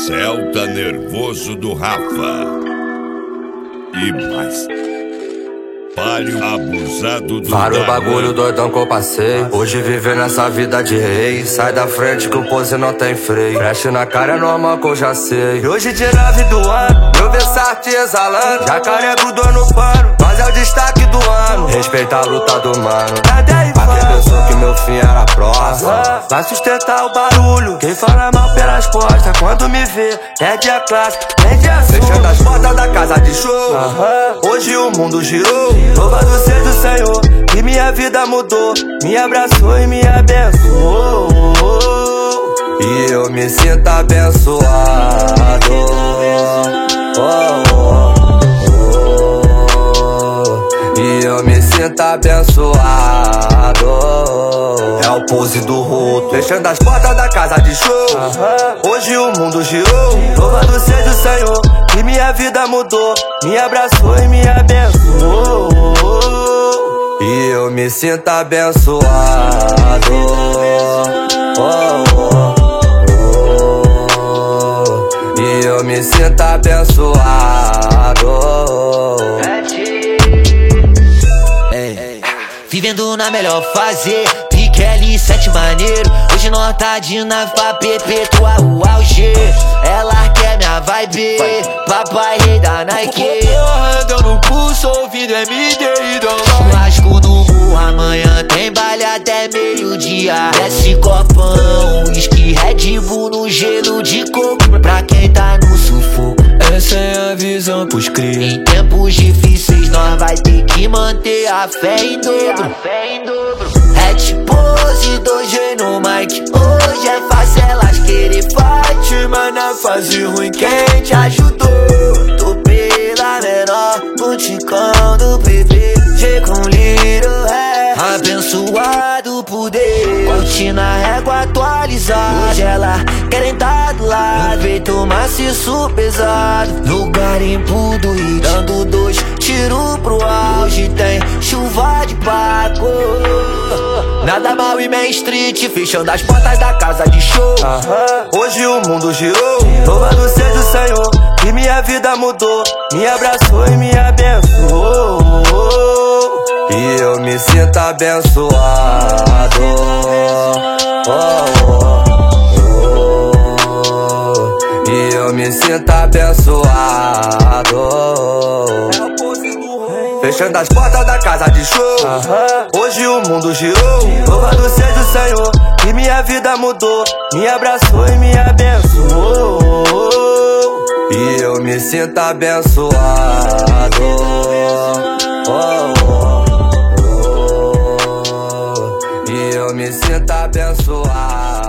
Celta nervoso do Rafa e mais Palio abusado do Vários bagulho doidão que eu passei. Hoje viver nessa vida de rei. Sai da frente que o pose não tem freio. Flash na cara é normal que eu já sei. E hoje de 9 do ano, eu Versace exalando. Jacaré grudou no pano, mas é o destaque do ano. Respeita a luta do mano. Pra quem pensou que meu fim era próximo, vai sustentar o barulho. Quem fala mal pelas costas, quando me vê, perde a classe, perde a sua. Fechando as portas da casa de show. Hoje o mundo girou. Louvado seja o Senhor, que minha vida mudou. Me abraçou e me abençoou. E eu me sinto abençoado. E eu me sinto abençoado. É o pose do roto, fechando as portas da casa de show. Hoje o mundo girou. Louvado seja o Senhor, que minha vida mudou. Me abraçou e me abençoou. E eu me sinto abençoado. E eu me sinto abençoado. Vivendo na melhor fase, Piquele 7 maneiro. Hoje nós tá de nave pra perpetuar o auge. Ela quer minha vibe, papai rei da Nike. Ando no pulso, ouvindo MD e churrasco no morro, amanhã tem baile até meio-dia. Desce copão, whisky, Red Bull no gelo de coco. Pra quem tá no sufoco, essa é a visão pros cria. Em tempos difíceis nós vai ter que manter a fé em dobro. Hat pose, 2G no mic. Hoje é fácil elas querer fight, mas na fase ruim quem te ajudou? Tô pela menor, boticão do bebê. G com Little Ré, abençoado por Deus. Corte na régua atualizada, hoje ela querem tá do lado. No peito maciço pesado, no garimpo do hit, dando 2 tiros pro ar. Hoje tem chuva de Paco. Nada mal e Main Street, fechando as portas da casa de show. Hoje o mundo girou. Louvado seja o Senhor, que minha vida mudou. Me abraçou e me abençoou. E eu me sinto abençoado. E eu me sinto abençoado. Fechando as portas da casa de show. Hoje o mundo girou. Louvado seja o Senhor, que minha vida mudou. Me abraçou e me abençoou. E eu me sinto abençoado. E eu me sinto abençoado.